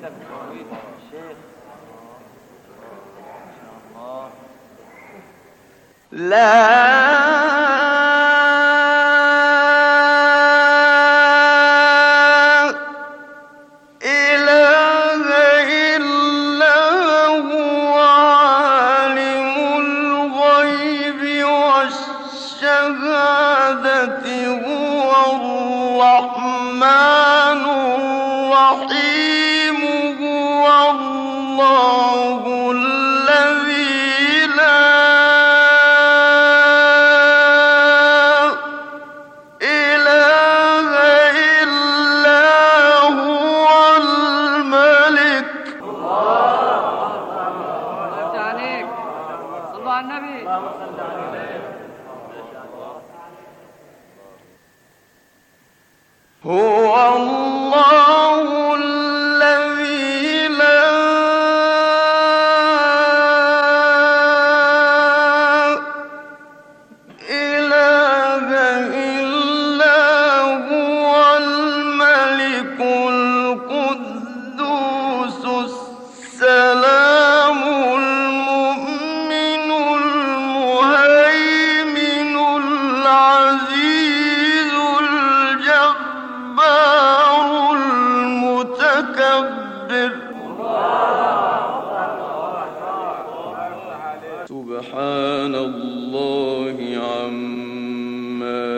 سبحان الله عما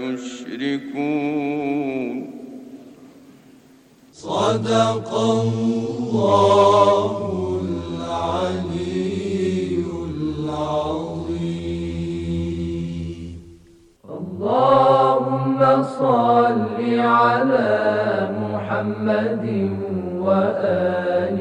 يشركون. صدق الله العلي العظيم. اللهم صل على محمد وآل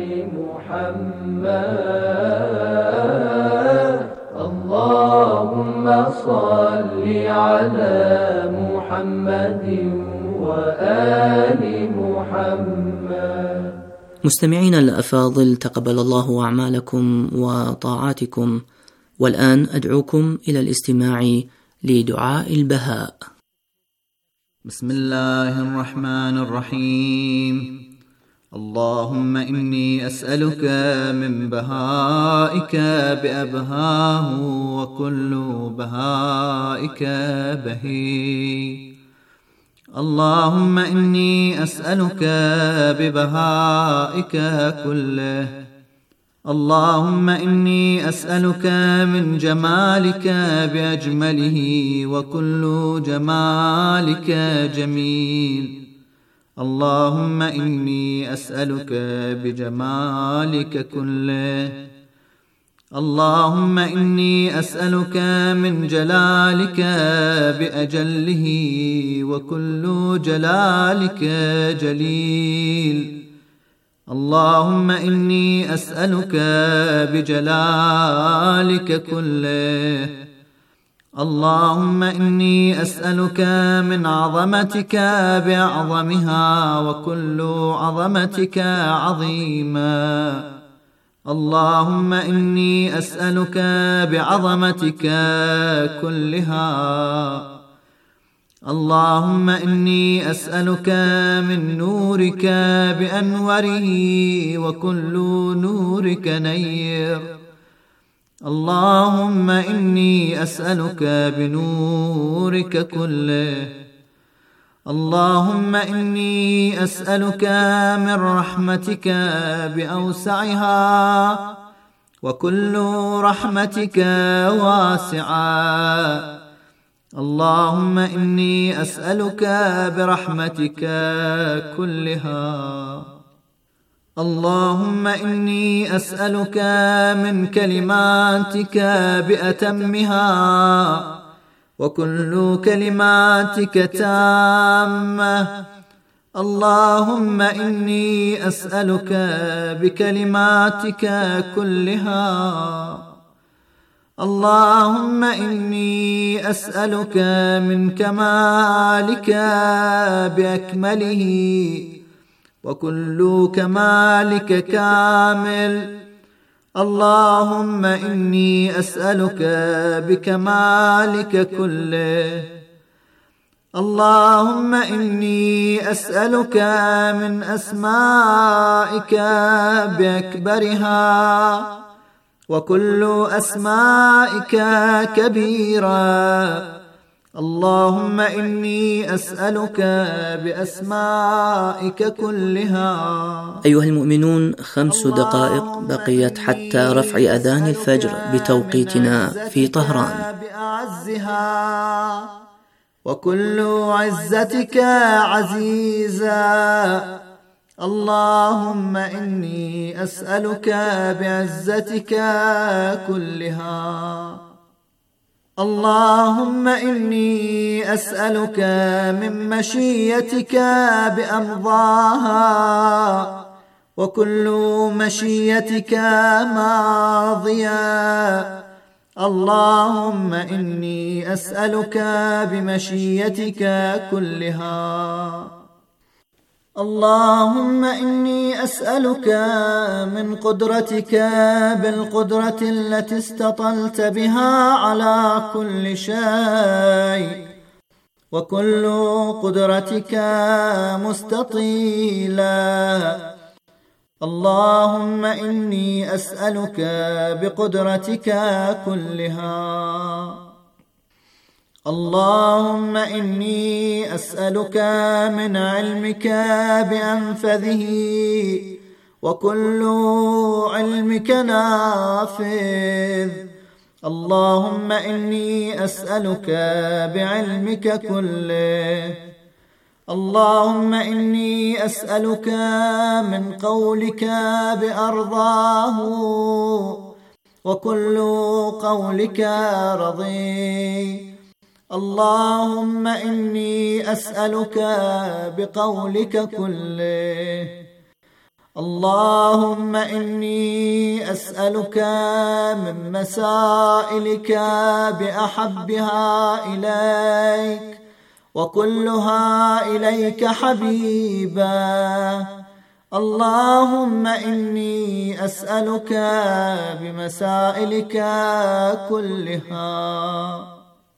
محمد. اللهم صل على محمد وآل محمد. مستمعينا الأفاضل، تقبل الله أعمالكم وطاعاتكم، والآن أدعوكم إلى الاستماع لدعاء البهاء. بسم الله الرحمن الرحيم. اللهم إني أسألك من بهائك بأبهاه، وكل بهائك بهي. اللهم إني أسألك ببهائك كله. اللهم إني أسألك من جمالك بأجمله، وكل جمالك جميل. اللهم إني أسألك بجمالك كله. اللهم إني أسألك من جلالك بأجله، وكل جلالك جليل. اللهم إني أسألك بجلالك كله. اللهم إني أسألك من عظمتك بأعظمها، وكل عظمتك عظيما. اللهم إني أسألك بعظمتك كلها. اللهم إني أسألك من نورك بأنوره، وكل نورك نير. اللهم إني أسألك بنورك كله. اللهم إني أسألك من رحمتك بأوسعها، وكل رحمتك واسعة. اللهم إني أسألك برحمتك كلها. اللهم إني أسألك من كلماتك بأتمها، وكل كلماتك تامة. اللهم إني أسألك بكلماتك كلها. اللهم إني أسألك من كمالك بأكمله، وكل كمالك كامل. اللهم إني أسألك بكمالك كله. اللهم إني أسألك من أسمائك بأكبرها وكل أسمائك كبيرة. اللهم إني أسألك بأسمائك كلها. أيها المؤمنون، 5 دقائق بقيت حتى رفع أذان الفجر بتوقيتنا في طهران. بأعزها وكل عزتك عزيزا. اللهم إني أسألك بعزتك كلها. اللهم إني أسألك من مشيتك بأمضاها وكل مشيتك ماضية. اللهم إني أسألك بمشيتك كلها. اللهم إني أسألك من قدرتك بالقدرة التي استطلت بها على كل شيء وكل قدرتك مستطيلة. اللهم إني أسألك بقدرتك كلها. اللهم إني أسألك من علمك بأنفذه وكل علمك نافذ. اللهم إني أسألك بعلمك كله. اللهم إني أسألك من قولك بأرضاه وكل قولك رضي. اللهم إني أسألك بقولك كله. اللهم إني أسألك من مسائلك بأحبها إليك وكلها إليك حبيبا. اللهم إني أسألك بمسائلك كلها.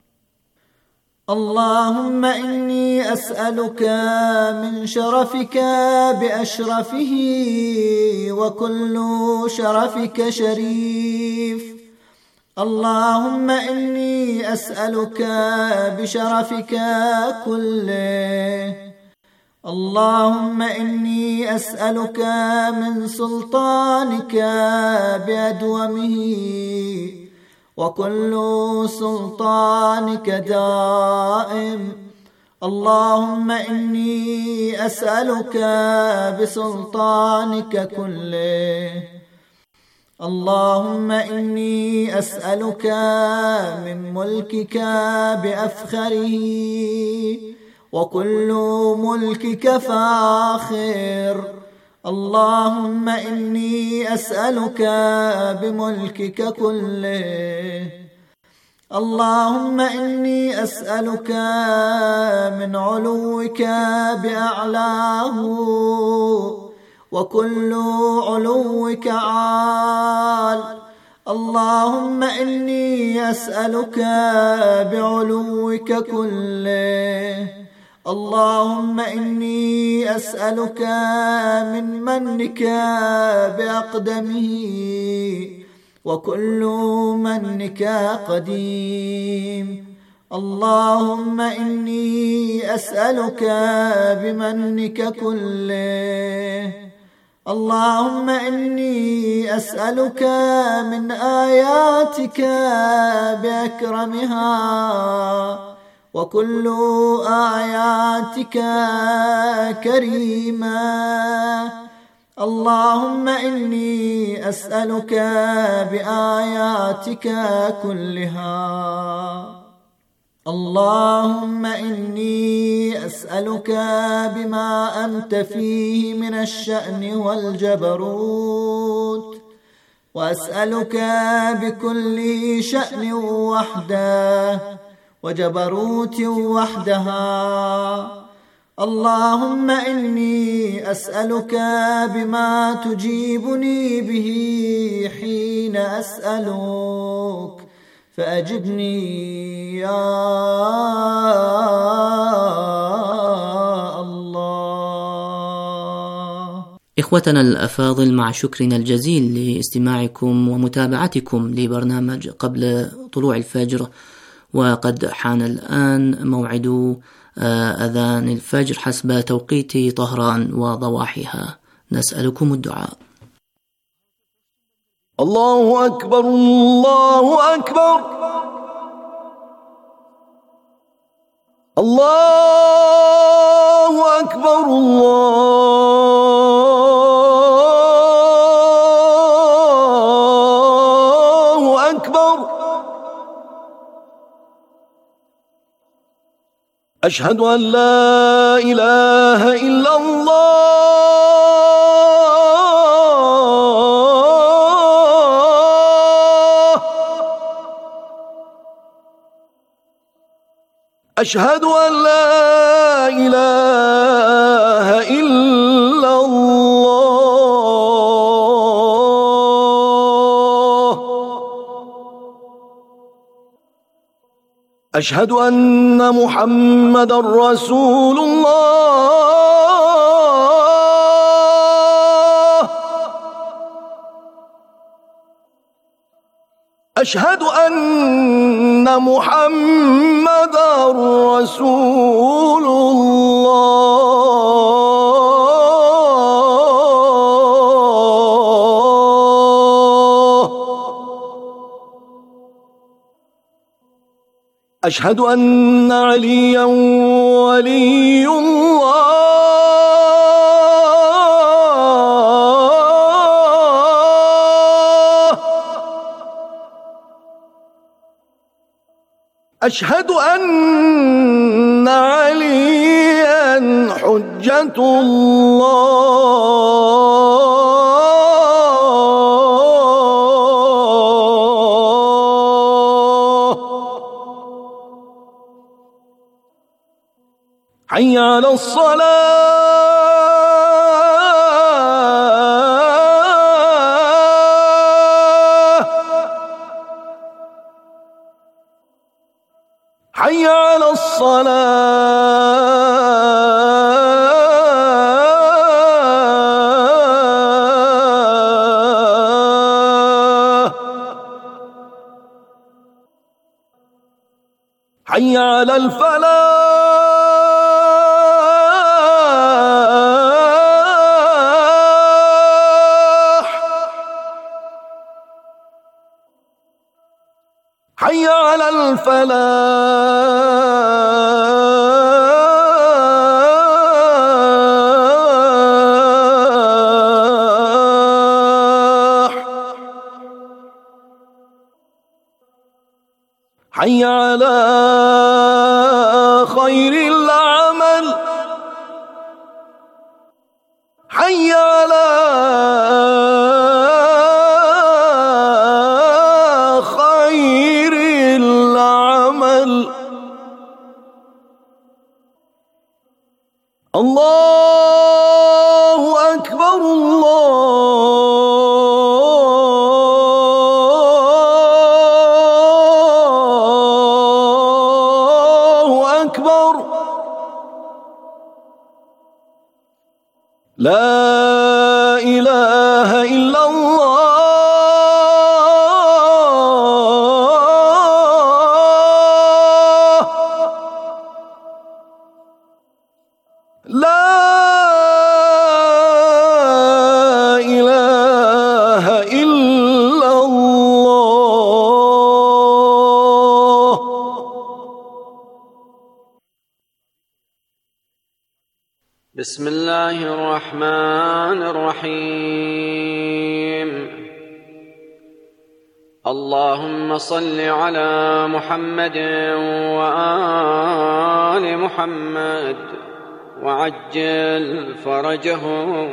اللهم إني أسألك من شرفك بأشرفه وكل شرفك شريف. اللهم إني أسألك بشرفك كله. اللهم إني أسألك من سلطانك بأدومه وكل سلطانك دائم. اللهم إني أسألك بسلطانك كله. اللهم إني أسألك من ملكك بأفخره وكل ملكك فاخر. اللهم إني أسألك بملكك كله. اللهم إني أسألك من علوك بأعلاه وكل علوك عال. اللهم إني أسألك بعلوك كله. اللهم إني أسألك من منك بأقدمه وكل منك قديم. اللهم إني أسألك بمنك كله. اللهم إني أسألك من آياتك بأكرمها وكل آياتك كريمة. اللهم إني أسألك بآياتك كلها. اللهم إني أسألك بما أنت فيه من الشأن والجبروت، وأسألك بكل شأن وحده وجبروت وحدها. اللهم إني أسألك بما تجيبني به حين أسألك، فأجبني يا الله. إخوتنا الأفاضل، مع شكرنا الجزيل لاستماعكم ومتابعتكم لبرنامج قبل طلوع الفجر، وقد حان الآن موعد أذان الفجر حسب توقيت طهران وضواحيها. نسألكم الدعاء. الله أكبر الله أكبر الله أكبر الله أكبر. أشهد أن لا إله إلا الله أشهد أن لا إله إلا الله أشهد أن محمدًا رسول الله أشهد أن محمدًا رسول الله أشهد أن عليًا ولي الله أشهد أن عليًا حجة الله حي على الصلاة حي على الصلاة حي على الفلاح حي على الفلاح حي على خير العمل حي على خير العمل الله أكبر الله أكبر. لا إله إلا الله لا إله إلا الله. بسم الله الرحمن الرحيم. اللهم صل على محمد وآل محمد وعجل فرجهم.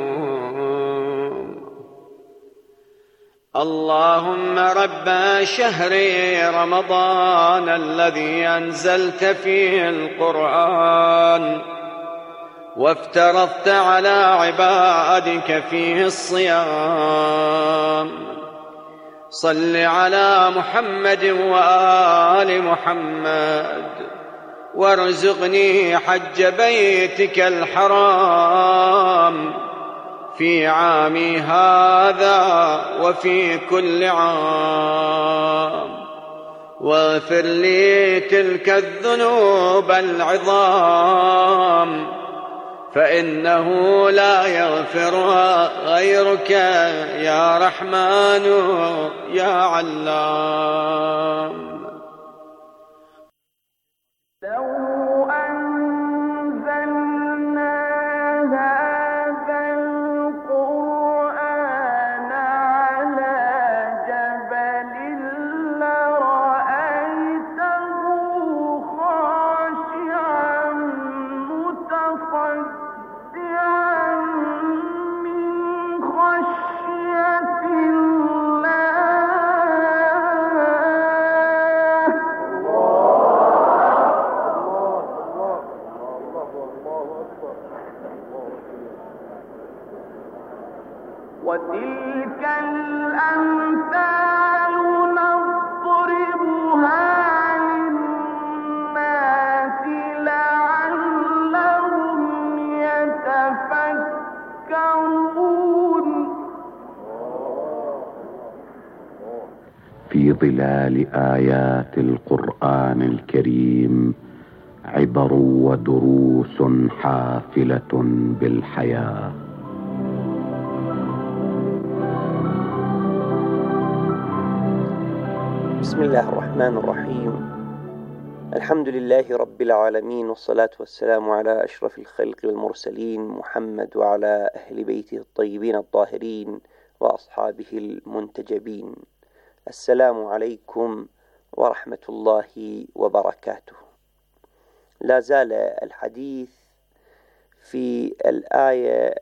اللهم رب شهر رمضان الذي أنزلت فيه القرآن وافترضت على عبادك فيه الصيام، صل على محمد وآل محمد وارزقني حج بيتك الحرام في عامي هذا وفي كل عام، واغفر لي تلك الذنوب العظام، فإنه لا يغفرها غيرك يا رحمن يا علام. وتلك الأمثال نضربها للناس لعلهم يتفكرون. في ظلال آيات القرآن الكريم عبر ودروس حافلة بالحياة. بسم الله الرحمن الرحيم. الحمد لله رب العالمين، والصلاة والسلام على أشرف الخلق والمرسلين محمد وعلى أهل بيته الطيبين الطاهرين وأصحابه المنتجبين. السلام عليكم ورحمة الله وبركاته. لا زال الحديث في الآية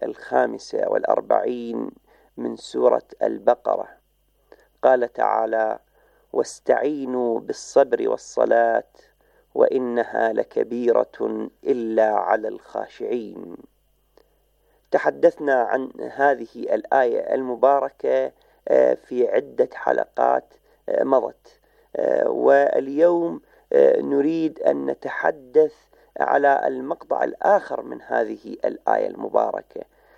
45 من سورة البقرة. قال تعالى: واستعينوا بالصبر والصلاة وإنها لكبيرة إلا على الخاشعين. تحدثنا عن هذه الآية المباركة في عدة حلقات مضت، واليوم نريد أن نتحدث على المقطع الآخر من هذه الآية المباركة: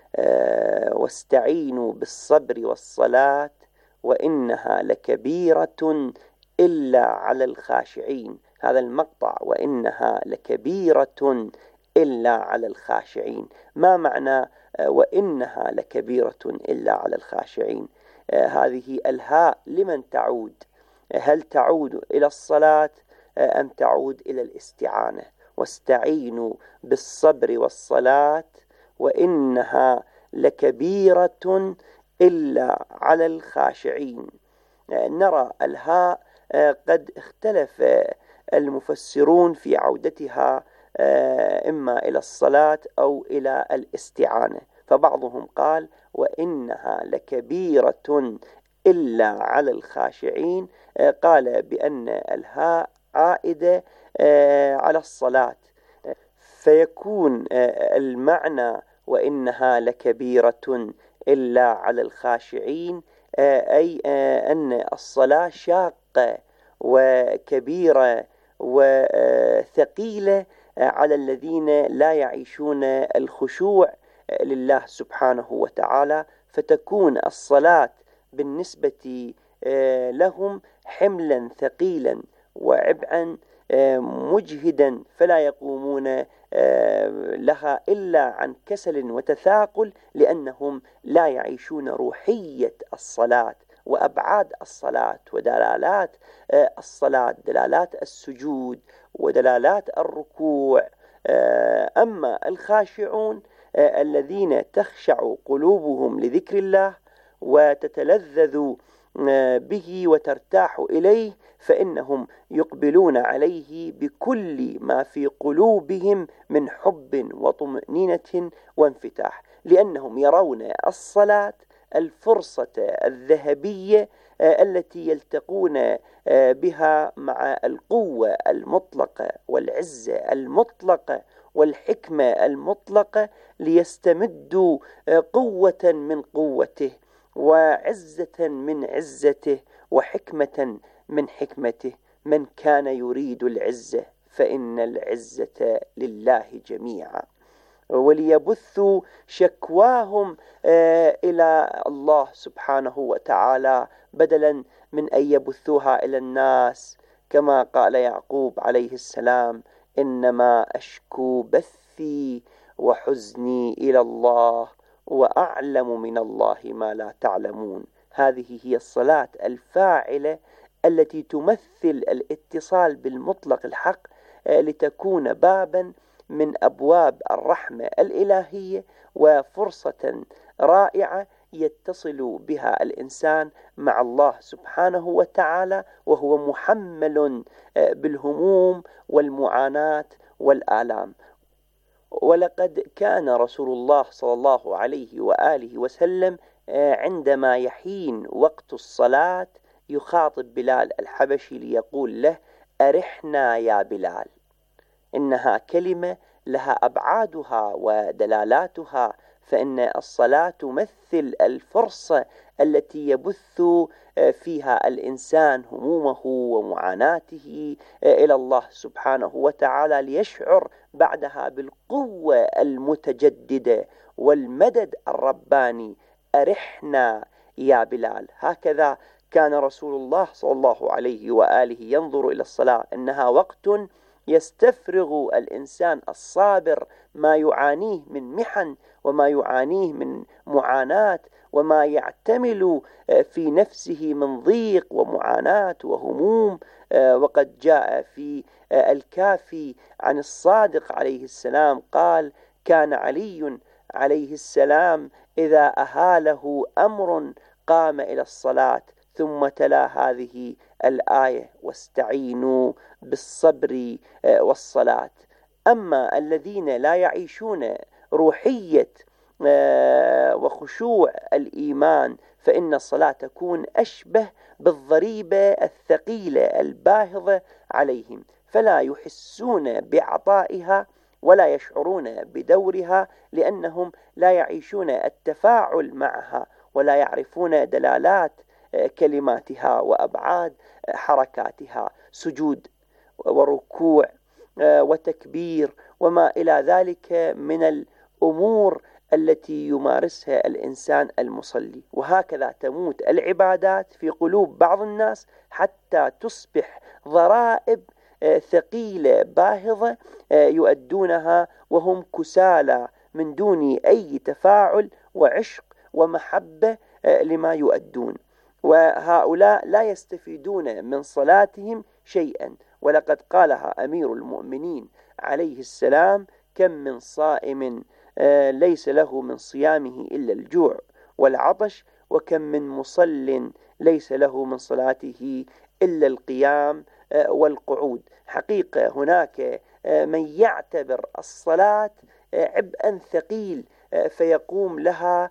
واستعينوا بالصبر والصلاة وإنها لكبيرة إلا على الخاشعين. هذا المقطع وإنها لكبيرة إلا على الخاشعين. ما معنى وإنها لكبيرة إلا على الخاشعين؟ هذه الهاء لمن تعود؟ هل تعود إلى الصلاة أم تعود إلى الاستعانة؟ واستعينوا بالصبر والصلاة وإنها لكبيرة إلا على الخاشعين. نرى الهاء قد اختلف المفسرون في عودتها إما إلى الصلاة أو إلى الاستعانة، فبعضهم قال وإنها لكبيرة إلا على الخاشعين، قال بأن الهاء عائدة على الصلاة، فيكون المعنى وإنها لكبيرة إلا على الخاشعين أي أن الصلاة شاقة وكبيرة وثقيلة على الذين لا يعيشون الخشوع لله سبحانه وتعالى، فتكون الصلاة بالنسبة لهم حملا ثقيلا وعبئا مجهدا، فلا يقومون لها إلا عن كسل وتثاقل، لأنهم لا يعيشون روحية الصلاة وأبعاد الصلاة ودلالات الصلاة، دلالات السجود ودلالات الركوع. أما الخاشعون الذين تخشع قلوبهم لذكر الله وتتلذذ به وترتاح إليه، فإنهم يقبلون عليه بكل ما في قلوبهم من حب وطمأنينة وانفتاح، لأنهم يرون الصلاة الفرصة الذهبية التي يلتقون بها مع القوة المطلقة والعزة المطلقة والحكمة المطلقة، ليستمدوا قوة من قوته وعزة من عزته وحكمة من حكمته. من كان يريد العزة فإن العزة لله جميعا. وليبثوا شكواهم إلى الله سبحانه وتعالى بدلا من أن يبثوها إلى الناس، كما قال يعقوب عليه السلام: إنما أشكو بثي وحزني إلى الله وأعلم من الله ما لا تعلمون. هذه هي الصلاة الفاعلة التي تمثل الاتصال بالمطلق الحق، لتكون بابا من أبواب الرحمة الإلهية وفرصة رائعة يتصل بها الإنسان مع الله سبحانه وتعالى وهو محمل بالهموم والمعاناة والآلام. ولقد كان رسول الله صلى الله عليه وآله وسلم عندما يحين وقت الصلاة يخاطب بلال الحبشي ليقول له: أرحنا يا بلال. إنها كلمة لها أبعادها ودلالاتها، فإن الصلاة تمثل الفرصة التي يبث فيها الإنسان همومه ومعاناته إلى الله سبحانه وتعالى، ليشعر بعدها بالقوة المتجددة والمدد الرباني. أرحنا يا بلال. هكذا كان رسول الله صلى الله عليه وآله ينظر إلى الصلاة، إنها وقت يستفرغ الإنسان الصابر ما يعانيه من محن وما يعانيه من معاناة وما يعتمل في نفسه من ضيق ومعاناة وهموم. وقد جاء في الكافي عن الصادق عليه السلام قال: كان علي عليه السلام إذا أهاله أمر قام إلى الصلاة ثم تلا هذه الآية: واستعينوا بالصبر والصلاة. أما الذين لا يعيشون روحية وخشوع الإيمان فإن الصلاة تكون أشبه بالضريبة الثقيلة الباهظة عليهم، فلا يحسون بعطائها ولا يشعرون بدورها، لأنهم لا يعيشون التفاعل معها ولا يعرفون دلالات كلماتها وأبعاد حركاتها، سجود وركوع وتكبير وما إلى ذلك من الأمور التي يمارسها الإنسان المصلي. وهكذا تموت العبادات في قلوب بعض الناس حتى تصبح ضرائب ثقيلة باهظة يؤدونها وهم كسالى من دون أي تفاعل وعشق ومحبة لما يؤدون، وهؤلاء لا يستفيدون من صلاتهم شيئا. ولقد قالها أمير المؤمنين عليه السلام: كم من صائم ليس له من صيامه إلا الجوع والعطش، وكم من مصل ليس له من صلاته إلا القيام والقعود. حقيقة هناك من يعتبر الصلاة عبئا ثقيل فيقوم لها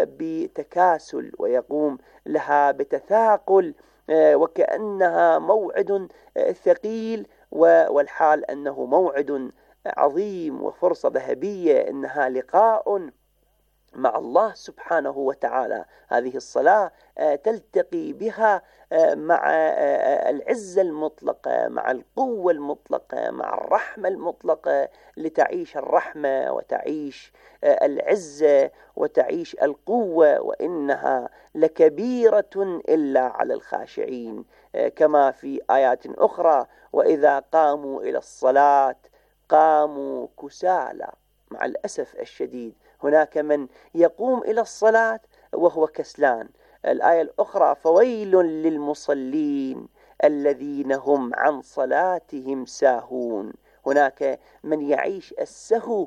بتكاسل ويقوم لها بتثاقل وكأنها موعد ثقيل، والحال أنه موعد عظيم وفرصة ذهبية، إنها لقاء مع الله سبحانه وتعالى. هذه الصلاة تلتقي بها مع العزة المطلقة، مع القوة المطلقة، مع الرحمة المطلقة، لتعيش الرحمة وتعيش العزة وتعيش القوة. وإنها لكبيرة إلا على الخاشعين، كما في آيات أخرى: وإذا قاموا إلى الصلاة قاموا كسالى. مع الأسف الشديد هناك من يقوم إلى الصلاة وهو كسلان. الآية الأخرى: فويل للمصلين الذين هم عن صلاتهم ساهون. هناك من يعيش السهو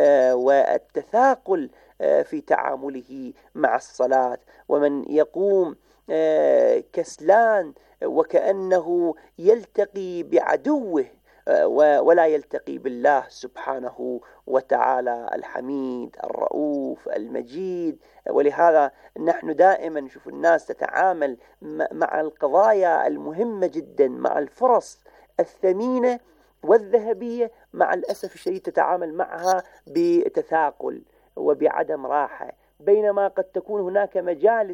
والتثاقل في تعامله مع الصلاة، ومن يقوم كسلان وكأنه يلتقي بعدوه ولا يلتقي بالله سبحانه وتعالى الحميد الرؤوف المجيد. ولهذا نحن دائما نشوف الناس تتعامل مع القضايا المهمة جدا، مع الفرص الثمينة والذهبية، مع الأسف الشديد تتعامل معها بتثاقل وبعدم راحة، بينما قد تكون هناك مجالس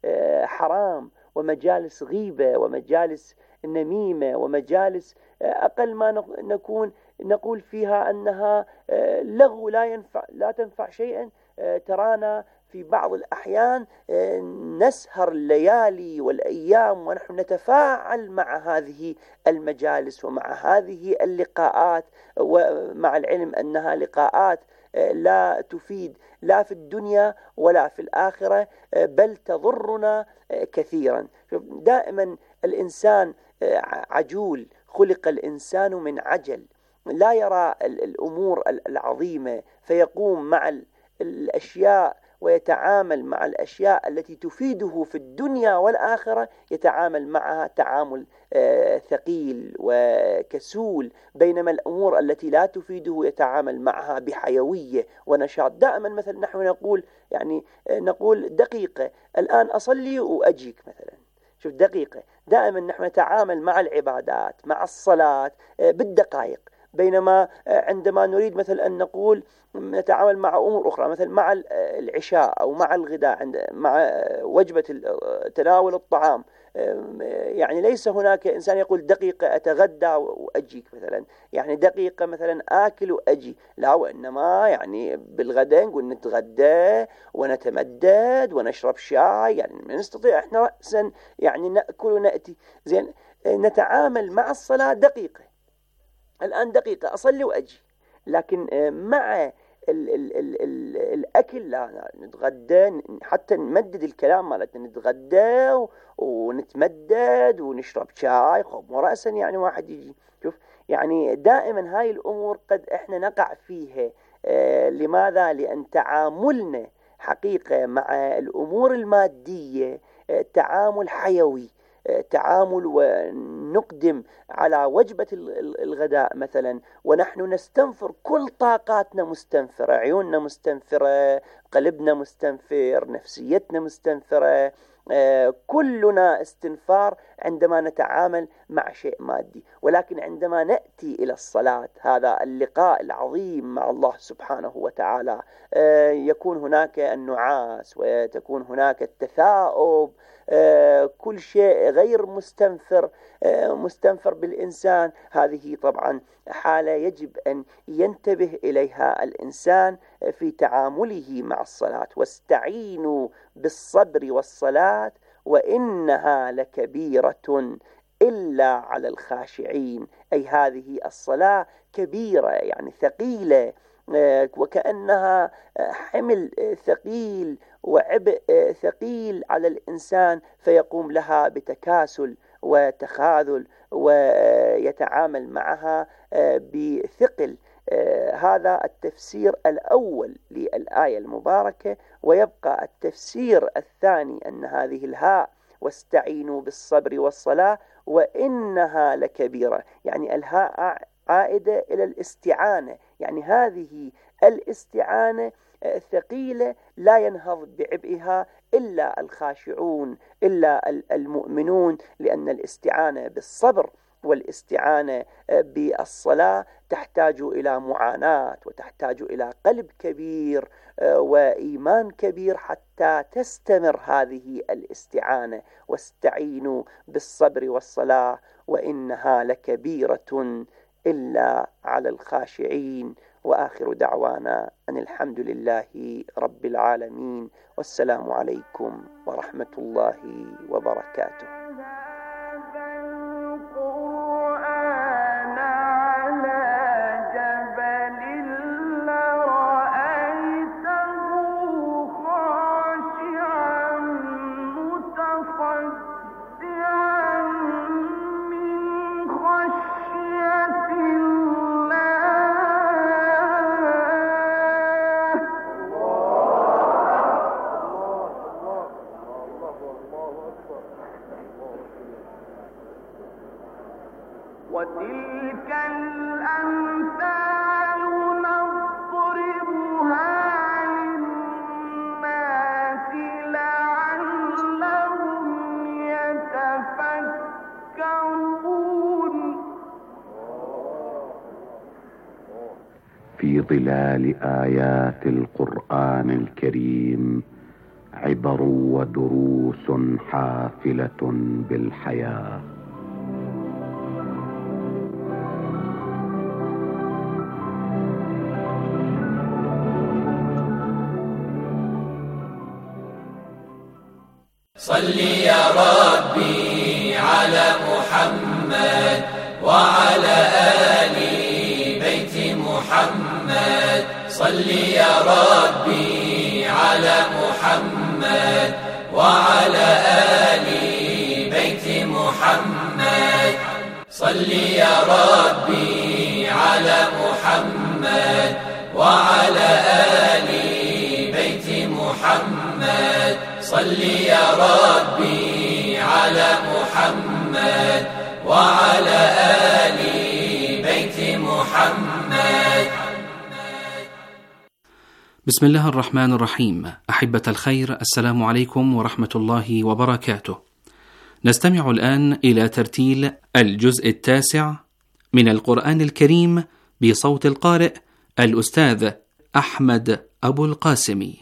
حرام ومجالس غيبة ومجالس نميمة ومجالس أقل ما نقول فيها أنها لغو لا تنفع شيئا. ترانا في بعض الأحيان نسهر الليالي والأيام ونحن نتفاعل مع هذه المجالس ومع هذه اللقاءات، ومع العلم أنها لقاءات لا تفيد لا في الدنيا ولا في الآخرة، بل تضرنا كثيرا. دائما الإنسان عجول، خلق الإنسان من عجل، لا يرى الأمور العظيمة فيقوم مع الأشياء ويتعامل مع الأشياء التي تفيده في الدنيا والآخرة، يتعامل معها تعامل ثقيل وكسول، بينما الأمور التي لا تفيده يتعامل معها بحيوية ونشاط. دائما مثلا نحن نقول دقيقة الآن أصلي وأجيك مثلا، شوف دقيقة. دائما نحن نتعامل مع العبادات مع الصلاة بالدقائق، بينما عندما نريد مثلا أن نقول نتعامل مع أمور أخرى مثلا مع العشاء أو مع الغداء مع وجبة تناول الطعام، يعني ليس هناك إنسان يقول دقيقة أتغدى وأجيك مثلا، يعني دقيقة مثلا آكل وأجي، لا، وإنما يعني بالغداء نقول نتغدى ونتمدد ونشرب شاي، يعني ما نستطيع إحنا رأسا يعني نأكل ونأتي زين. نتعامل مع الصلاة دقيقة، الآن دقيقة أصلي وأجي، لكن مع الأكل لا، نتغدى حتى نمدد الكلام مالتنا، نتغدى ونتمدد ونشرب شاي خب ورأسا، يعني واحد يجي. شوف يعني دائما هاي الأمور قد إحنا نقع فيها. لماذا؟ لأن تعاملنا حقيقة مع الأمور المادية تعامل حيوي، تعامل ونقدم على وجبة الغداء مثلا ونحن نستنفر، كل طاقاتنا مستنفرة، عيوننا مستنفرة، قلبنا مستنفر، نفسيتنا مستنفرة، كلنا استنفار عندما نتعامل مع شيء مادي. ولكن عندما نأتي إلى الصلاة، هذا اللقاء العظيم مع الله سبحانه وتعالى، يكون هناك النعاس وتكون هناك التثاؤب، كل شيء غير مستنفر بالإنسان. هذه طبعا حالة يجب أن ينتبه إليها الإنسان في تعامله مع الصلاة. واستعينوا بالصبر والصلاة وإنها لكبيرة إلا على الخاشعين، أي هذه الصلاة كبيرة يعني ثقيلة، وكأنها حمل ثقيل وعبء ثقيل على الإنسان، فيقوم لها بتكاسل وتخاذل ويتعامل معها بثقل. هذا التفسير الأول للآية المباركة. ويبقى التفسير الثاني أن هذه الهاء واستعينوا بالصبر والصلاة وإنها لكبيرة، يعني الهاء عائدة إلى الاستعانة، يعني هذه الاستعانة ثقيلة لا ينهض بعبئها إلا الخاشعون، إلا المؤمنون، لأن الاستعانة بالصبر والاستعانة بالصلاة تحتاج إلى معاناة وتحتاج إلى قلب كبير وإيمان كبير حتى تستمر هذه الاستعانة. واستعينوا بالصبر والصلاة وإنها لكبيرة إلا على الخاشعين. وآخر دعوانا أن الحمد لله رب العالمين، والسلام عليكم ورحمة الله وبركاته. وتلك الأمثال نضربها للناس لعلهم يتفكرون. في ظلال آيات القرآن الكريم عبر ودروس حافلة بالحياة. صل يا ربي على محمد وعلى آل بيت محمد. صل يا ربي على محمد وعلى آل بيت محمد. صل يا ربي على محمد وعلى آل بيت محمد. صل يا ربي على محمد وعلى آل بيت محمد. بسم الله الرحمن الرحيم. أحبة الخير، السلام عليكم ورحمة الله وبركاته. نستمع الآن إلى ترتيل الجزء 9 من القرآن الكريم بصوت القارئ الأستاذ أحمد أبو القاسم.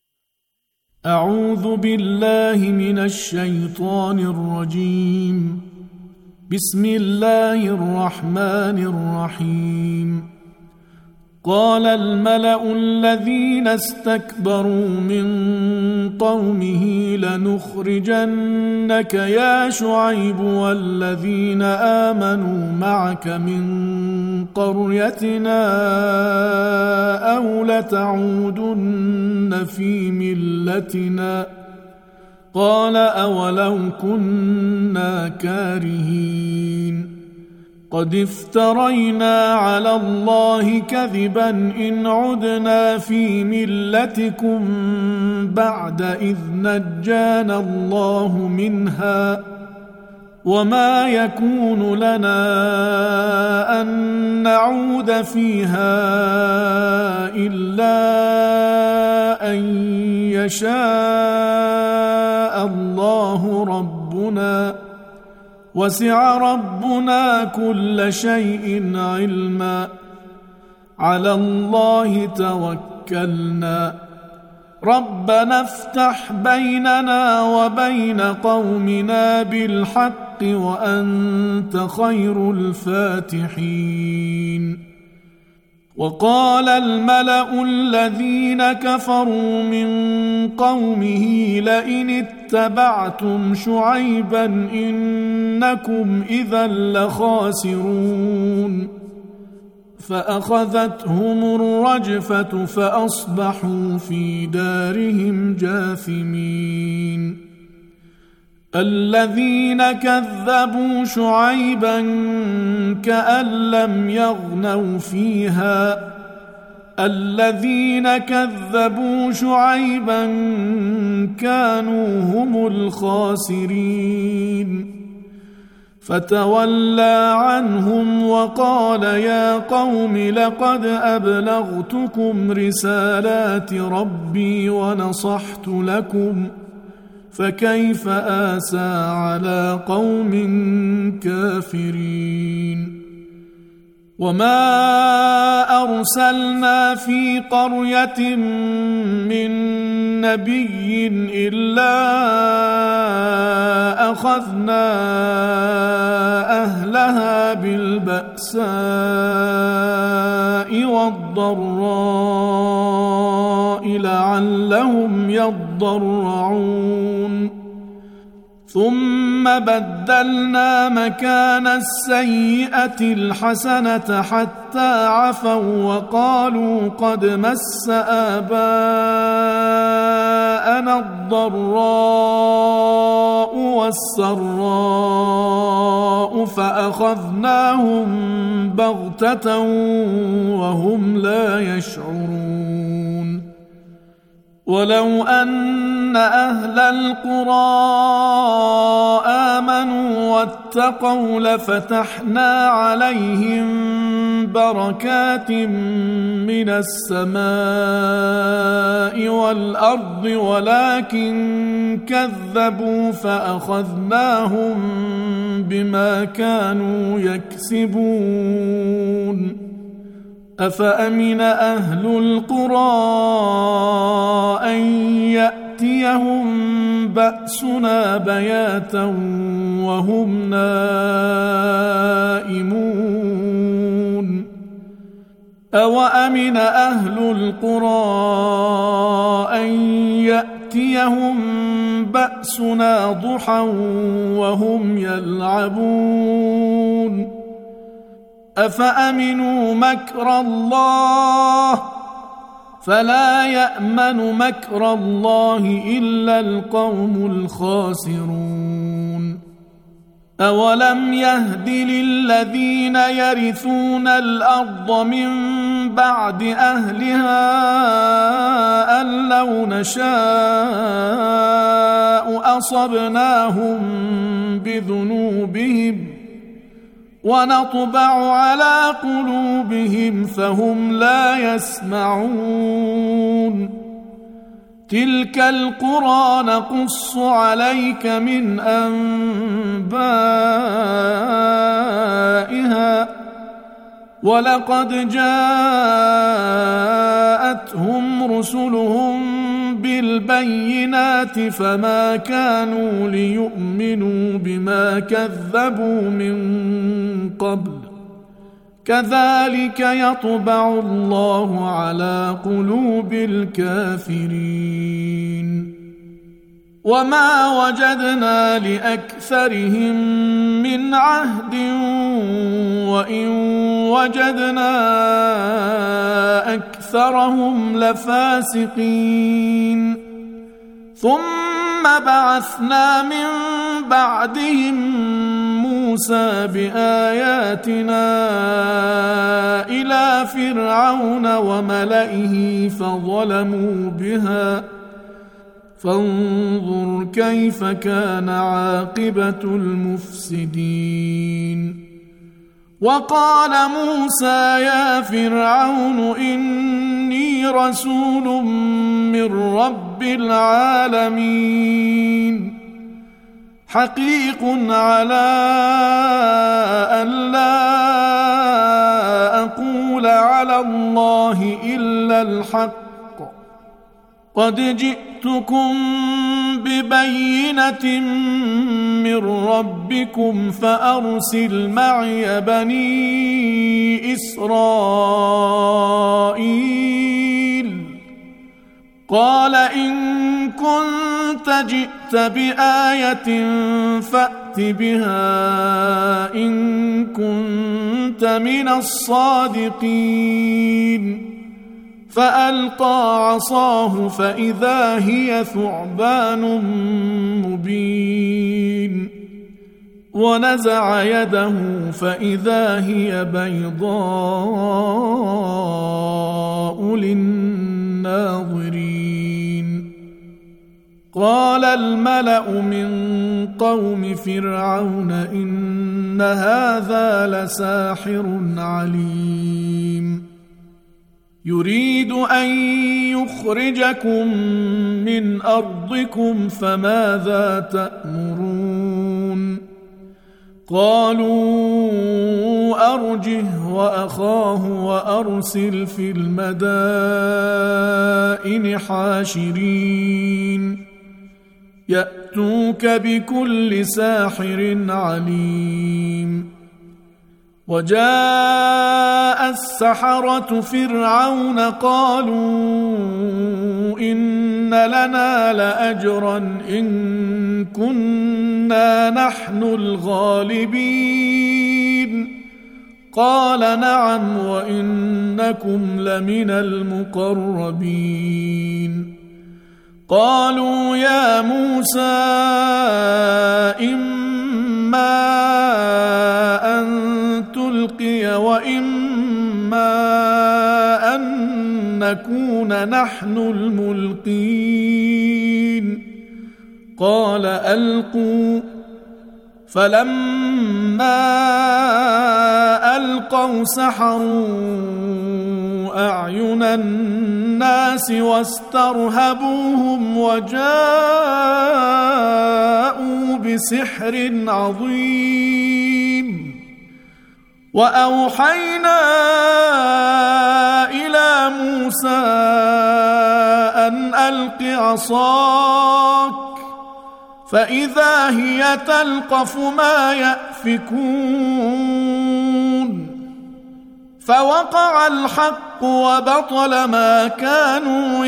أعوذ بالله من الشيطان الرجيم. بسم الله الرحمن الرحيم. قال الملأ الذين استكبروا من قومه لنخرجنك يا شعيب والذين آمنوا معك من قريتنا أو لتعودن في ملتنا. قال أولو كنا كارهين. قد افترينا على الله كذبا إن عدنا في ملتكم بعد إذ نجانا الله منها. وما يكون لنا أن نعود فيها إلا أن يشاء الله ربنا. وسع ربنا كل شيء علما. على الله توكلنا. ربنا افتح بيننا وبين قومنا بالحق وأنت خير الفاتحين. وقال الملأ الذين كفروا من قومه لئن اتبعتم شعيبا إنكم إذا لخاسرون. فأخذتهم الرجفة فأصبحوا في دارهم جاثمين. الذين كذبوا شعيبا كأن لم يغنوا فيها. الذين كذبوا شعيبا كانوا هم الخاسرين. فتولى عنهم وقال يا قوم لقد أبلغتكم رسالات ربي ونصحت لكم فكيف آسى على قوم كافرين. وما أرسلنا في قرية من نبي إلا أخذنا أهلها بالبأساء والضراء لعلهم يضرعون. ثم بدلنا مكان السيئة الحسنة حتى عفوا وقالوا قد مس آباءنا الضراء والسراء فأخذناهم بغتة وهم لا يشعرون. ولو أن أهل القرى آمنوا واتقوا لفتحنا عليهم بركات من السماء والأرض ولكن كذبوا فأخذناهم بما كانوا يكسبون. أفأمن أهل القرى أن يأتوا يأتيهم بأسنا بياتا وهم نائمون أوأمن أهل القرى أن يأتيهم بأسنا ضحى وهم يلعبون أفأمنوا مكر الله فلا يأمن مكر الله إلا القوم الخاسرون أولم يهد للذين يرثون الأرض من بعد أهلها أن لو نشاء أصبناهم بذنوبهم ونطبع على قلوبهم فهم لا يسمعون تلك القرى نقص عليك من أنبائها ولقد جاءتهم رسلهم بالبينات فما كانوا ليؤمنوا بما كذبوا من قبل كذلك يطبع الله على قلوب الكافرين وما وجدنا لأكثرهم من عهد وإن وجدنا أكثرهم لفاسقين ثم بعثنا من بعدهم موسى بآياتنا إلى فرعون وملئه فظلموا بها فانظر كيف كان عاقبة المفسدين وقال موسى يا فرعون إني رسول من رب العالمين حقيق على أن لا أقول على الله إلا الحق قد جئتكم ببينة من ربكم فأرسل معي بني إسرائيل قال إن كنت جئت بآية فأت بها إن كنت من الصادقين فألقى عصاه فإذا هي ثعبان مبين ونزع يده فإذا هي بيضاء للناظرين قال الملأ من قوم فرعون إن هذا لساحر عليم يريد أن يخرجكم من أرضكم فماذا تأمرون قالوا أرجه وأخاه وأرسل في المدائن حاشرين يأتوك بكل ساحر عليم وجاء السحرة فرعون قالوا إن لنا لأجرا إن كنا نحن الغالبين قال نعم وإنكم لمن المقربين قالوا يا موسى إما أن تلقي وإما أن نكون نحن الملقين قال ألقوا فلما ألقوا سحروا أعين الناس واسترهبوهم وجاءوا بسحر عظيم وأوحينا إلى موسى أن ألق عصاك فإذا هي تلقف ما يأفكون فوقع الحق وبطل ما كانوا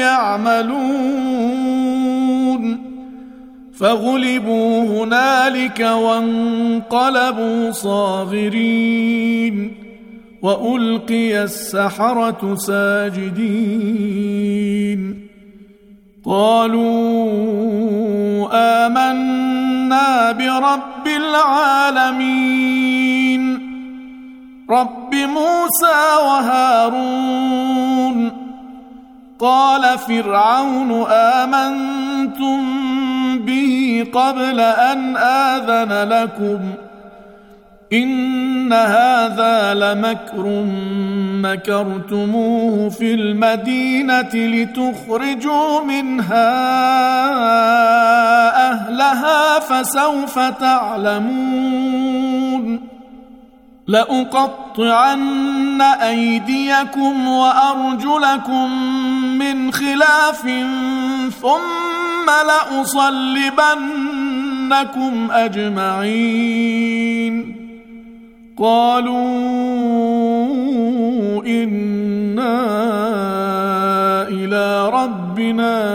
يعملون فغلبوا هنالك وانقلبوا صاغرين وألقي السحرة ساجدين قالوا آمنا برب العالمين رب موسى وهارون قال فرعون آمنتم به قبل أن آذن لكم إن هذا لمكر مكرتموه في المدينة لتخرجوا منها أهلها فسوف تعلمون لأقطعن أيديكم وأرجلكم من خلاف ثم لأصلبنكم أجمعين قالوا إنا إلى ربنا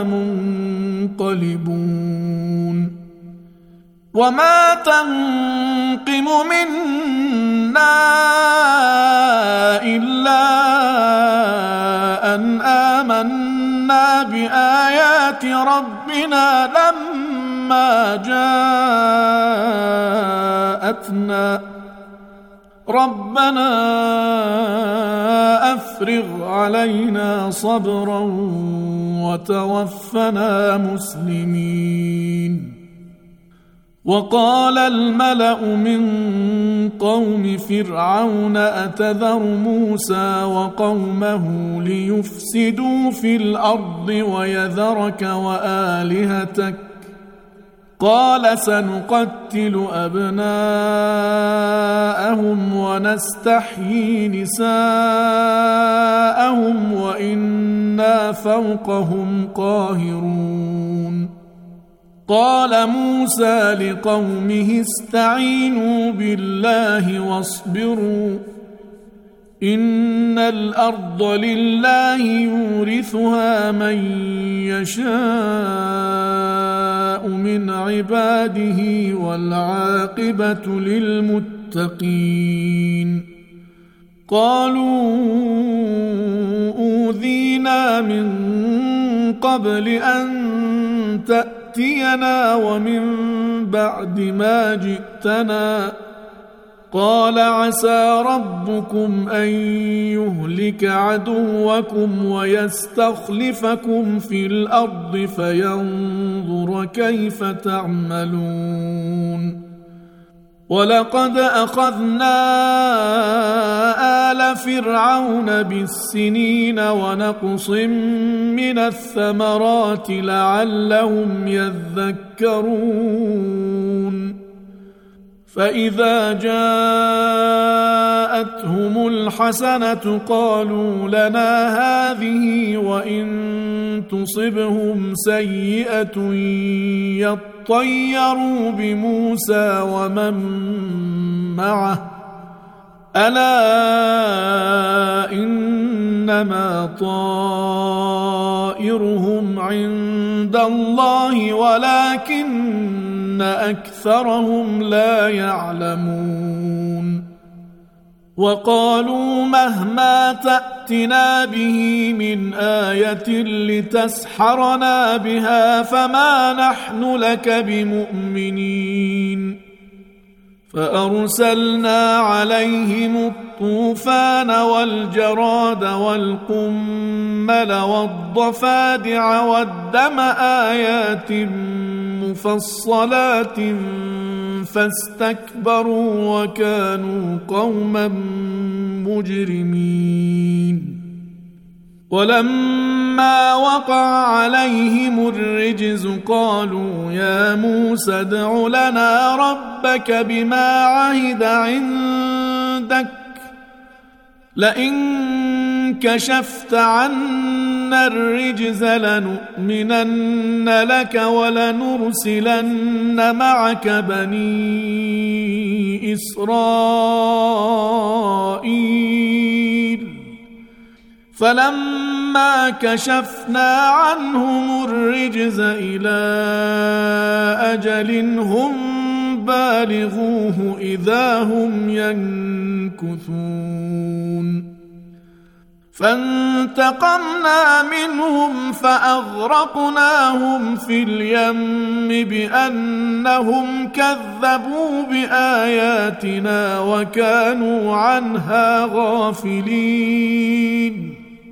منقلبون وما تنقم منا إلا أن آمنا بآيات ربنا لما جاءتنا ربنا أفرغ علينا صبرا وتوفنا مسلمين وقال الملأ من قوم فرعون أتذر موسى وقومه ليفسدوا في الأرض ويذرك وآلهتك قال سنقتل أبناءهم ونستحيي نساءهم وإنا فوقهم قاهرون قال موسى لقومه استعينوا بالله واصبروا إن الأرض لله يورثها من يشاء من عباده والعاقبة للمتقين قالوا أوذينا من قبل أن تأتينا ومن بعد ما جئتنا قال عسى ربكم أن يهلك عدوكم ويستخلفكم في الأرض فينظر كيف تعملون ولقد أخذنا آل فرعون بالسنين ونقص من الثمرات لعلهم يذكرون فإذا جاءتهم الحسنة قالوا لنا هذه وإن تصبهم سيئة يطيروا بموسى ومن معه ألا إنما طائرهم عند الله ولكن أكثرهم لا يعلمون وقالوا مهما تأتنا به من آية لتسحرنا بها فما نحن لك بمؤمنين فأرسلنا عليهم الطوفان والجراد والقمل والضفادع والدم آيات مفصلات فاستكبروا وكانوا قوما مجرمين ولما وقع عليهم الرجز قالوا يا موسى ادع لنا ربك بما عهد عندك لئن كشفت عنا الرجز لنؤمنن لك ولنرسلن معك بني إسرائيل فلما كشفنا عنهم الرجز إلى أجل هم بالغوه إذا هم ينكثون فانتقمنا منهم فأغرقناهم في اليم بأنهم كذبوا بآياتنا وكانوا عنها غافلين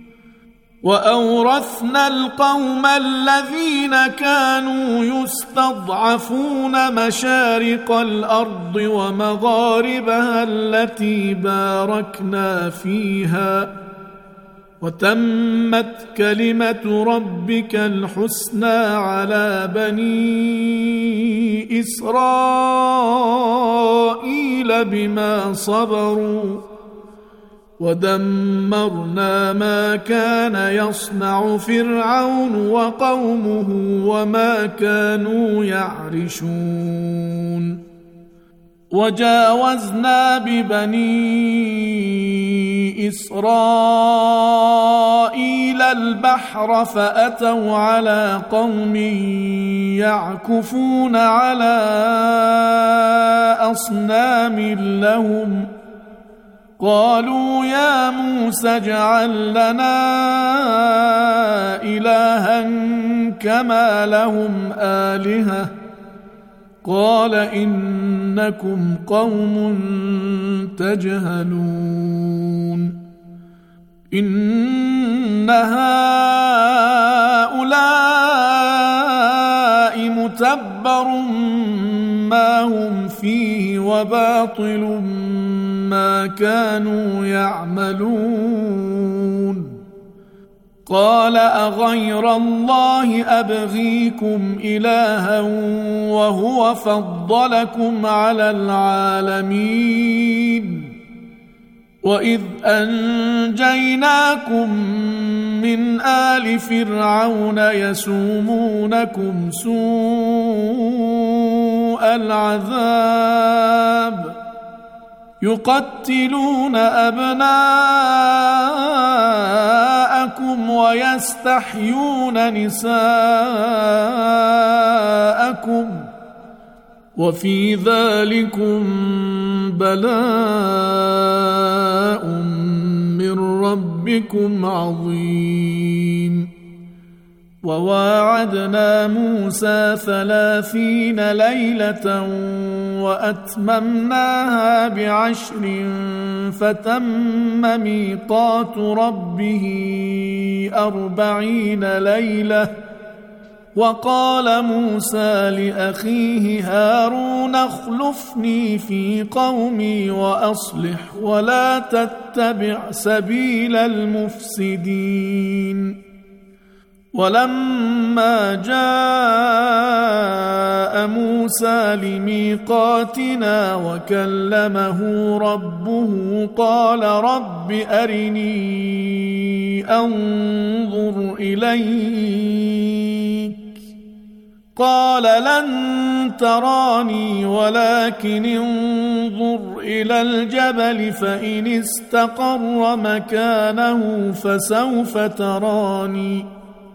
وأورثنا القوم الذين كانوا يستضعفون مشارق الأرض ومغاربها التي باركنا فيها وتمت كلمة ربك الحسنى على بني إسرائيل بما صبروا ودمرنا ما كان يصنع فرعون وقومه وما كانوا يعرشون وجاوزنا ببني إسرائيل البحر فأتوا على قوم يعكفون على أصنام لهم قالوا يا موسى اجعل لنا إلها كما لهم آلهة قال إنكم قوم تجهلون إن هؤلاء متبر ما هم فيه وباطل ما كانوا يعملون قال أغير الله أبغيكم إلها وهو فضلكم على العالمين وإذ أنجيناكم من آل فرعون يسومونكم سوء العذاب يقتلون أبناءكم ويستحيون نساءكم وفي ذلكم بلاء من ربكم عظيم وواعدنا موسى 30 ليلة وأتممناها ب10 فتم ميقات ربه 40 ليلة وقال موسى لأخيه هارون اخلفني في قومي وأصلح ولا تتبع سبيل المفسدين ولما جاء موسى لميقاتنا وكلمه ربه قال رب أرني أنظر إليك قال لن تراني ولكن انظر إلى الجبل فإن استقر مكانه فسوف تراني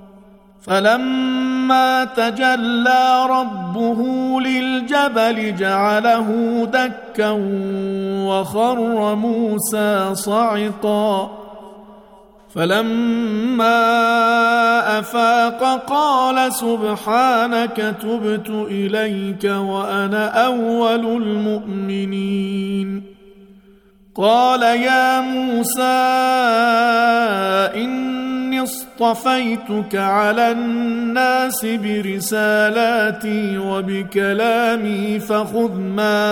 فلما تجلى ربه للجبل جعله دكا وخر موسى صعقا فلما أفاق قال سبحانك تبت إليك وأنا أول المؤمنين قال يا موسى إني اصطفيتك على الناس برسالاتي وبكلامي فخذ ما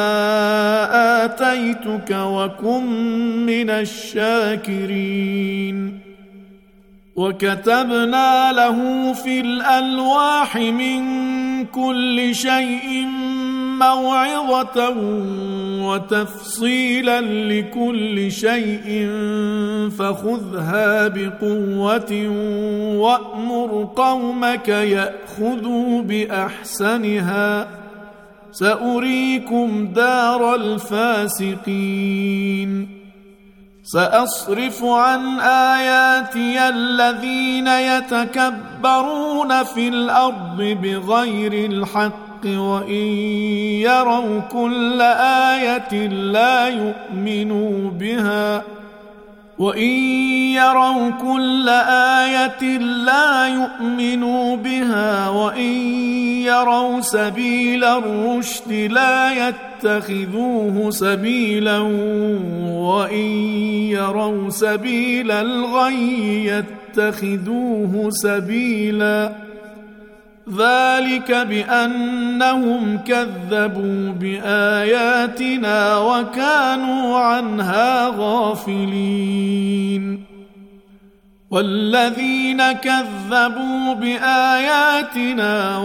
آتيتك وكن من الشاكرين وكتبنا له في الألواح من كل شيء موعظة وتفصيلا لكل شيء فخذها بقوة وأمر قومك يأخذوا بأحسنها سأريكم دار الفاسقين سأصرف عن آياتي الذين يتكبرون في الأرض بغير الحق وإن يروا كل آية لا يؤمنوا بها وإن يروا سبيل الرشد لا يتخذوه سبيلا وإن يروا سبيل الغي يتخذوه سبيلا ذلك بأنهم كذبوا بآياتنا وكانوا عنها غافلين والذين كذبوا بآياتنا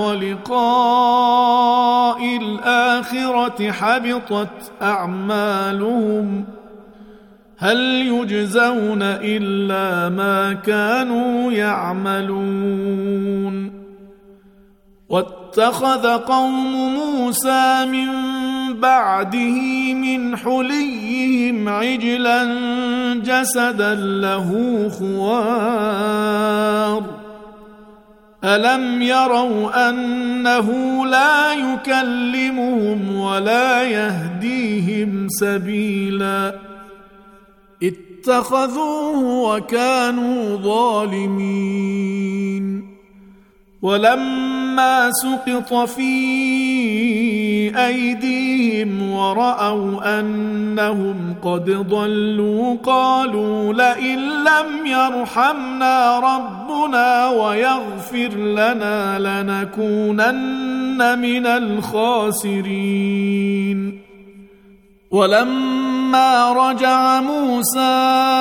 ولقاء الآخرة حبطت أعمالهم هل يجزون إلا ما كانوا يعملون واتخذ قوم موسى من بعده من حليهم عجلا جسدا له خوار ألم يروا أنه لا يكلمهم ولا يهديهم سبيلا اتخذوه وكانوا ظالمين ولما سقط في أيديهم ورأوا أنهم قد ضلوا قالوا لئن لم يرحمنا ربنا ويغفر لنا لنكونن من الخاسرين ولما رجع موسى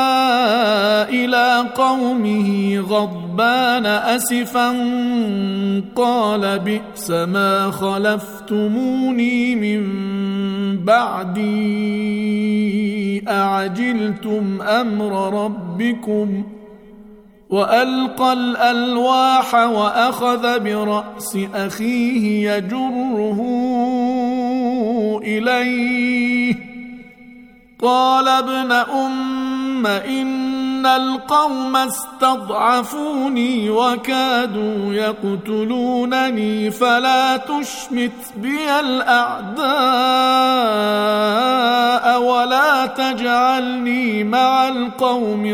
إلى قومه غضبان أسفا قال بئس ما خلفتموني من بعدي أعجلتم أمر ربكم وألقى الألواح وأخذ برأس أخيه يجره إليه قال ابن أم إن القوم استضعفوني وكادوا يقتلونني فلا تشمت بي الأعداء ولا تجعلني مع القوم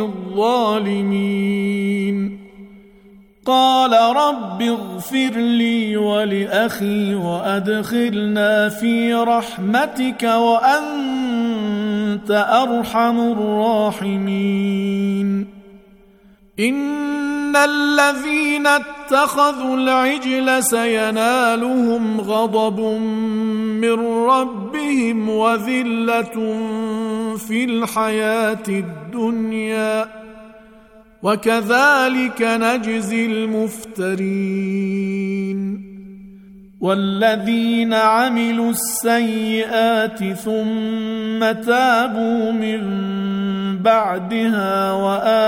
الظالمين قال رب اغفر لي ولأخي وأدخلنا في رحمتك وأنت أرحم الراحمين إن الذين اتخذوا العجل سينالهم غضب من ربهم وذلة في الحياة الدنيا وكذلك نجزي المفترين والذين عملوا السيئات ثم تابوا من بعدها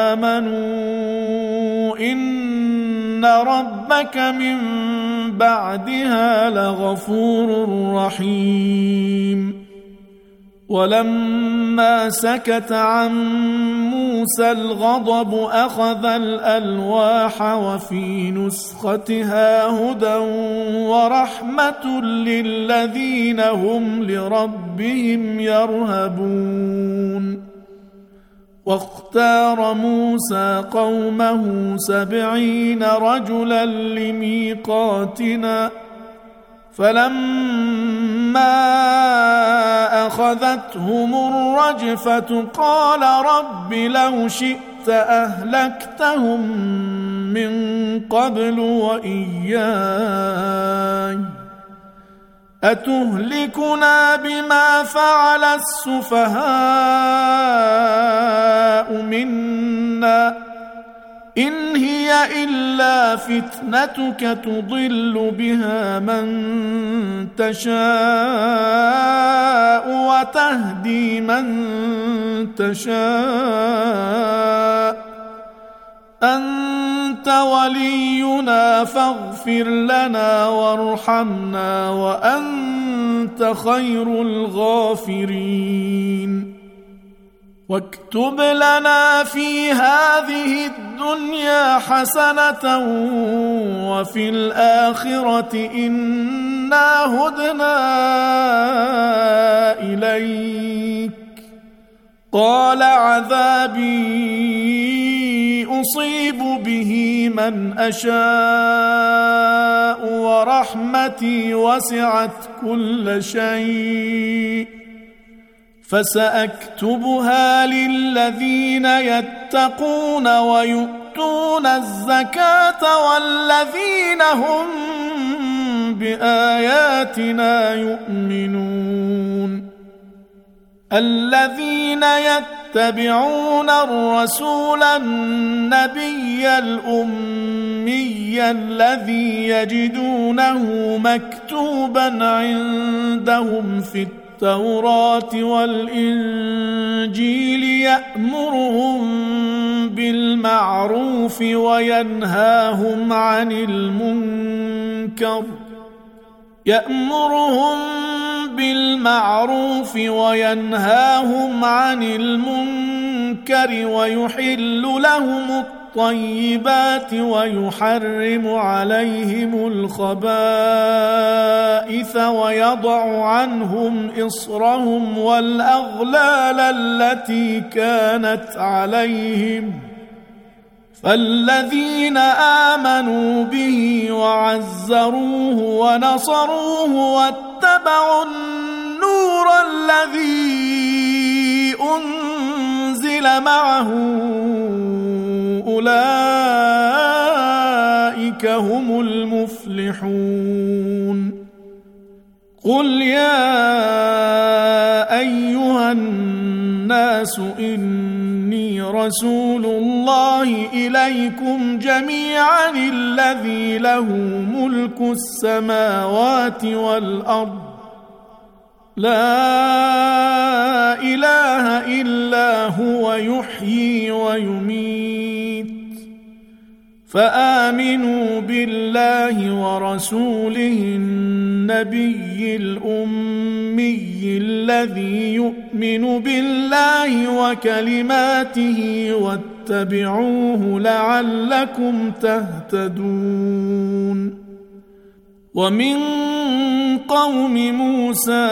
وآمنوا إن ربك من بعدها لغفور رحيم ولما سكت عن موسى الغضب أخذ الألواح وفي نسختها هدى ورحمة للذين هم لربهم يرهبون واختار موسى قومه 70 رجلا لميقاتنا فلما أخذتهم الرجفة قال رب لو شئت أهلكتهم من قبل وإياي أتهلكنا بما فعل السفهاء منا إن هي إلا فتنتك تضل بها من تشاء وتهدي من تشاء أنت ولينا فاغفر لنا وارحمنا وأنت خير الغافرين واكتب لنا في هذه الدنيا حسنة وفي الآخرة إنا هدنا إليك قال عذابي أصيب به من أشاء ورحمتي وسعت كل شيء فسأكتبها للذين يتقون ويؤتون الزكاة والذين هم بآياتنا يؤمنون الذين يتبعون الرسول النبي الأمي الذي يجدونه مكتوبا عندهم في التوراة والإنجيل يأمرهم بالمعروف وينهاهم عن المنكر ويحل لهم الطيبات ويحرم عليهم الخبائث ويضع عنهم إصرهم والأغلال التي كانت عليهم فالذين آمنوا به وعزروه ونصروه واتبعوا النور الذي أنزل معه أولئك هم المفلحون قل يا أيها الناس إني رسول الله إليكم جميعا الذي له ملك السماوات والأرض لا إله إلا هو يحيي ويميت فآمنوا بالله ورسوله النبي الأمي الذي يؤمن بالله وكلماته واتبعوه لعلكم تهتدون ومن قوم موسى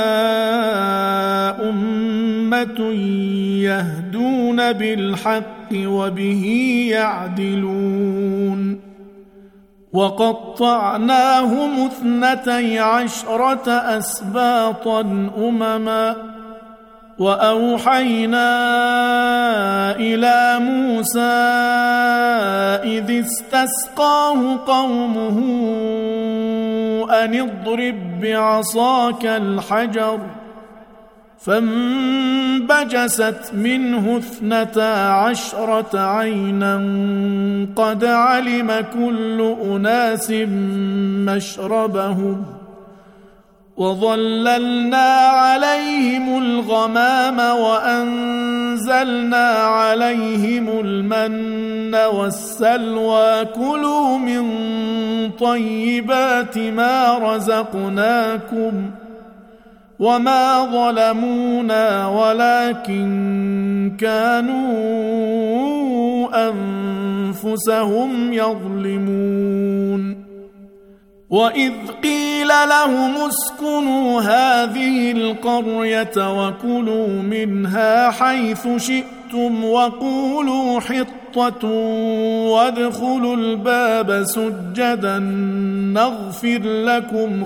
أمة يهدون بالحق وبه يعدلون وقطعناهم 12 أسباطا أمما وأوحينا إلى موسى إذ استسقاه قومه أن اضرب بعصاك الحجر فانبجست منه 12 عينا قد علم كل أناس مشربهم وظللنا عليهم الغمام وأنزلنا عليهم المن والسلوى كلوا من طيبات ما رزقناكم وما ظلمونا ولكن كانوا أنفسهم يظلمون وإذ قيل لهم اسكنوا هذه القرية وكلوا منها حيث شئتم وقولوا حطة وادخلوا الباب سجدا نغفر لكم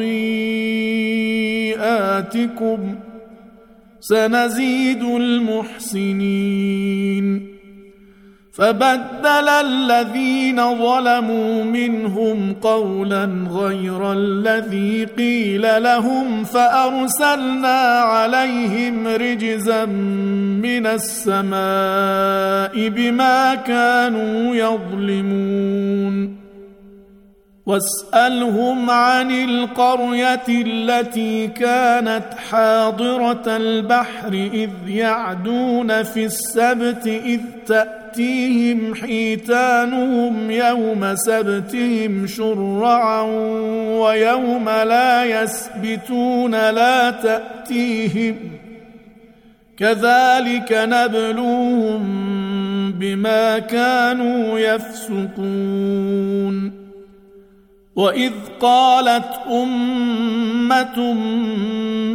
خطيئاتكم سنزيد المحسنين فبدل الذين ظلموا منهم قولا غير الذي قيل لهم فأرسلنا عليهم رجزا من السماء بما كانوا يظلمون واسألهم عن القرية التي كانت حاضرة البحر إذ يعدون في السبت إذ تأتيهم حيتانهم يوم سبتهم شرعا ويوم لا يسبتون لا تأتيهم كذلك نبلوهم بما كانوا يفسقون وإذ قالت أمة